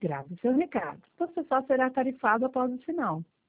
Grave seu recado. Você só será tarifado após o sinal.